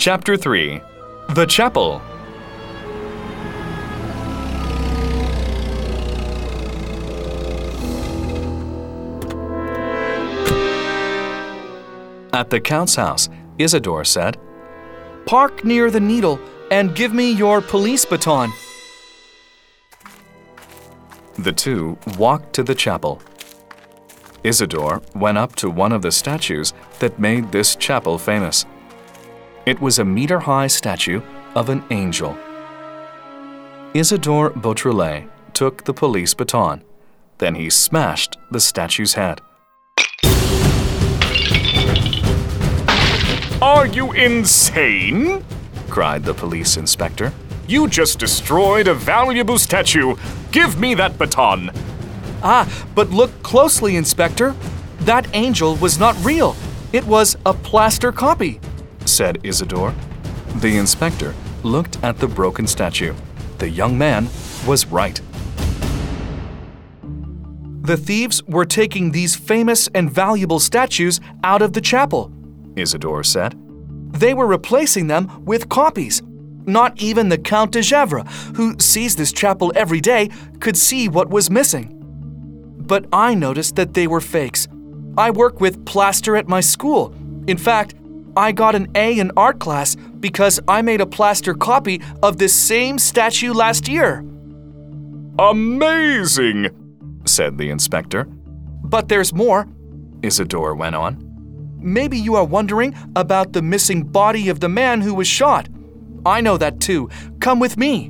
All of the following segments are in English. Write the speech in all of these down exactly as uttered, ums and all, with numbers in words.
Chapter three. The Chapel. At the Count's house, Isidore said, "Park near the Needle and give me your police baton." The two walked to the chapel. Isidore went up to one of the statues that made this chapel famous. It was a meter-high statue of an angel. Isidore Beautrelet took the police baton. Then he smashed the statue's head. "Are you insane?" cried the police inspector. "You just destroyed a valuable statue. Give me that baton." Ah, but look closely, Inspector. That angel was not real. It was a plaster copy, said Isidore. The inspector looked at the broken statue. The young man was right. The thieves were taking these famous and valuable statues out of the chapel, Isidore said. They were replacing them with copies. Not even the Count de Gesvres, who sees this chapel every day, could see what was missing. But I noticed that they were fakes. I work with plaster at my school. In fact, I got an A in art class because I made a plaster copy of this same statue last year. "Amazing," said the inspector. But there's more, Isidore went on. Maybe you are wondering about the missing body of the man who was shot. I know that too. Come with me.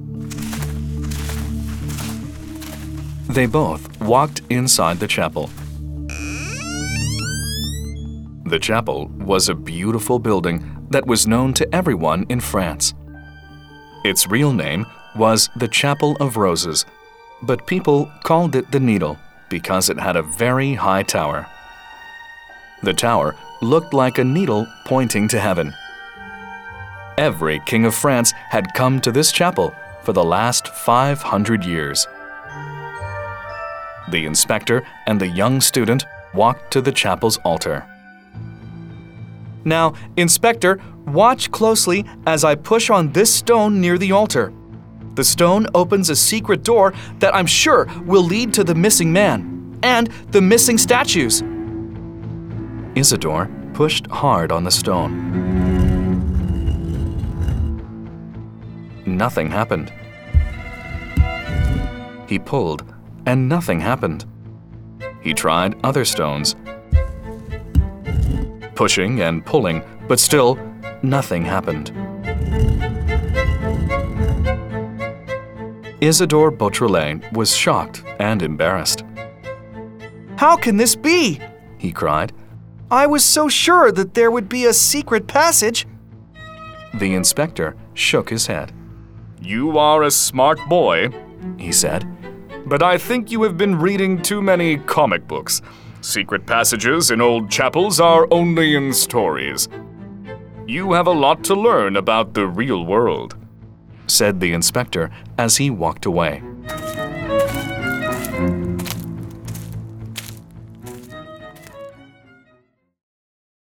They both walked inside the chapel. The chapel was a beautiful building that was known to everyone in France. Its real name was the Chapel of Roses, but people called it the Needle because it had a very high tower. The tower looked like a needle pointing to heaven. Every king of France had come to this chapel for the last five hundred years. The inspector and the young student walked to the chapel's altar. Now, Inspector, watch closely as I push on this stone near the altar. The stone opens a secret door that I'm sure will lead to the missing man and the missing statues. Isidore pushed hard on the stone. Nothing happened. He pulled, and nothing happened. He tried other stones, pushing and pulling, but still nothing happened. Isidore Beautrelet was shocked and embarrassed. "How can this be?" he cried. "I was so sure that there would be a secret passage." The inspector shook his head. "You are a smart boy," he said. "But I think you have been reading too many comic books. Secret passages in old chapels are only in stories. You have a lot to learn about the real world," said the inspector as he walked away.